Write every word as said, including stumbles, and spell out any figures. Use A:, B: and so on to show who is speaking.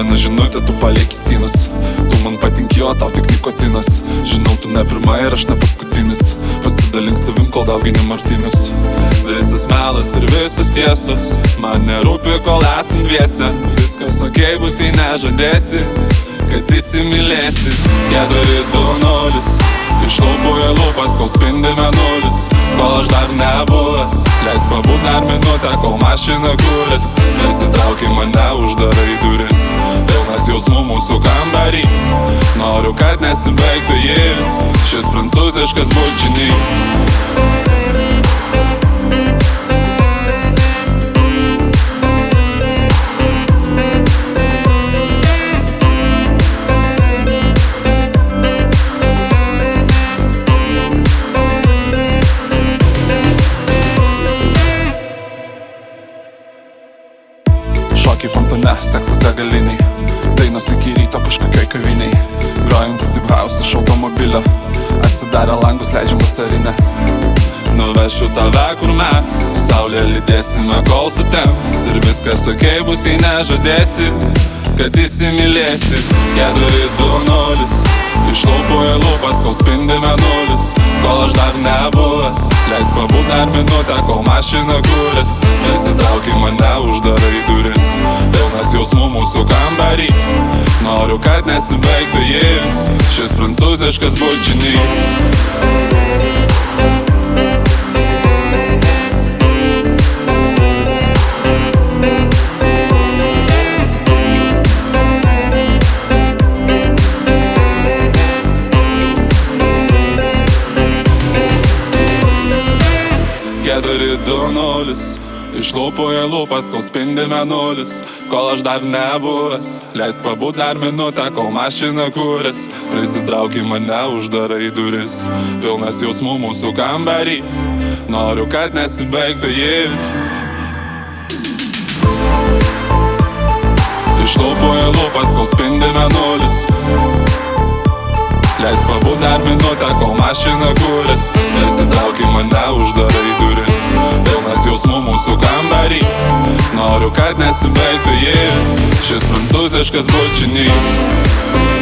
A: Viena žinutė, tu palieki synus. Tu man patinki, o tau tik nikotinas. Žinau, tu ne pirma ir aš ne paskutinis. Pasidalink savim, kol daugini martynus. Visas melas ir visos tiesos man nerūpi, kol esam dviese. Viskas okei bus, jei nežadėsi, kad įsimylėsi. Keturi, du, nulis. Iš lūpų į lūpas, kol spindi mėnulis. Kol aš dar nebuvęs, leisk pabūt dar minutę, kol mašina kūrės. Prisitrauk į mane, uždarai duris. Pilnas jausmų mūsų kambarys. Noriu, kad nesibaigtų jis, šis prancūziškas bučinys. Šokiai fontane, seksas degaliniai. Dainos iki ryto kažkokioj kaviniai. Grojantis deep house iš automobilio. Atsidarę langus leidžiam vasarinę. Nuvešiu tave, kur mes saulė lydėsime, kol sutems. Ir viskas okei bus, jei nežadėsi, kad įsimylėsi. Keturi, du, nulis. Iš lūpų į lūpas, kol spindi mėnulis. Kol aš dar nebuvęs, leisk pabūt dar minutę, kol mašina kūrės. Prisitrauk į mane, uždarai duris. Pilnas jausmų mūsų kambarys. Noriu, kad nesibaigtų jis, šis prancūziškas bučinys. Keturi, du, nulis. Iš lūpų į lūpas, kol spindi mėnulis. Kol aš dar nebuvęs, leisk pabūt dar minutę, kol mašina kūrės. Prisitrauk į mane, uždarai duris. Pilnas jausmų mūsų kambarys. Noriu, kad nesibaigtų jis. Iš lūpų į lūpas, kol spindi mėnulis. Leisk pabūt dar minutę, kol mašina kūrės. Prisitrauk į mane, uždarai duris. Pilnas jausmų mūsų kambarys. Noriu, kad nesibaigtų jis, šis prancūziškas bučinys.